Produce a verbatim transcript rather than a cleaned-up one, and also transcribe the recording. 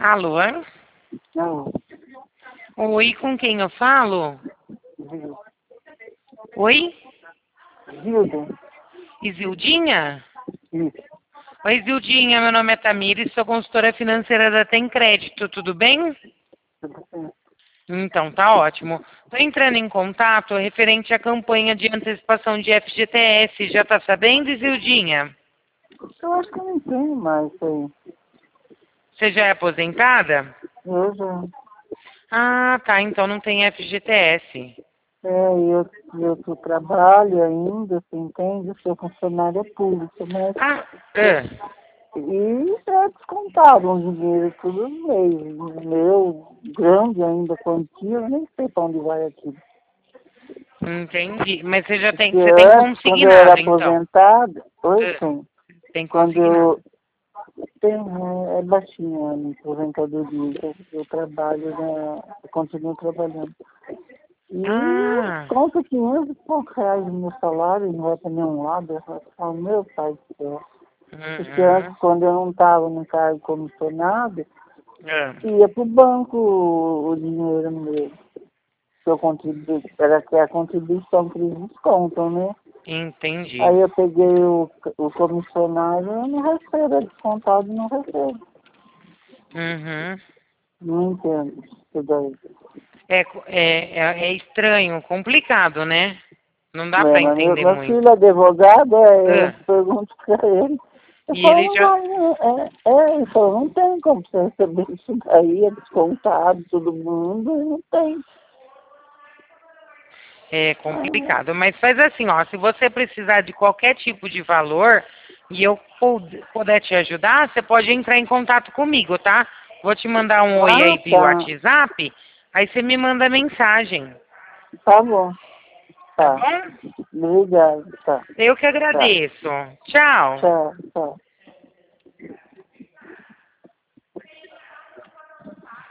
Alô? Não, Oi, com quem eu falo? Gil- Oi? Gilda. Isildinha? Isso. Oi, Isildinha, meu nome é Tamires, sou consultora financeira da Tem Crédito, tudo bem? Tudo bem. Então, tá ótimo. Estou entrando em contato referente à campanha de antecipação de F G T S. Já tá sabendo, Isildinha? Eu acho que eu não tenho mais isso aí. Você já é aposentada? Eu já. Ah, tá, então não tem F G T S. É, eu, eu tô, trabalho ainda, você entende? Eu sou funcionária pública, mas. Ah, ah. E é descontado um dinheiro todo mês. Meu, grande ainda, quantia, eu nem sei para onde vai aqui. Entendi. Mas você já tem, Porque você tem antes, quando eu era consignado, então? aposentada, oi, Ah, sim. tem Quando consignado. eu tenho, é baixinha a minha aposentadoria, eu, eu trabalho, na, eu continuo trabalhando. E eu Ah, conto quinhentos e poucos reais no meu salário e não vai para nenhum lado. Eu falo, meu pai do céu. Porque antes, uhum. quando eu não estava no cargo comissionado, Ah, ia para o banco o, o dinheiro meu. Que eu contribuí, era que a contribuição que eles descontam, né? entendi. Aí eu peguei o, o comissionário e não recebo, é descontado e não recebo. Uhum. Não entendo isso daí. É, co- é, é, é estranho, complicado, né? Não dá É, pra mas meu, entender meu muito. filho é advogado, é, eu Ah, pergunto para ele. Eu e ele falo, já. não, é, é, ele falou, não tem como você receber isso daí, é descontado todo mundo, e não tem. É Ah, complicado, mas faz assim, ó, se você precisar de qualquer tipo de valor e eu pud- puder te ajudar, você pode entrar em contato comigo, tá? Vou te mandar um oi ah, aí via tá, WhatsApp, aí você me manda mensagem, tá bom, tá tá. bom? Obrigado, tá, Eu que tá. agradeço. Tchau. Tchau, tchau.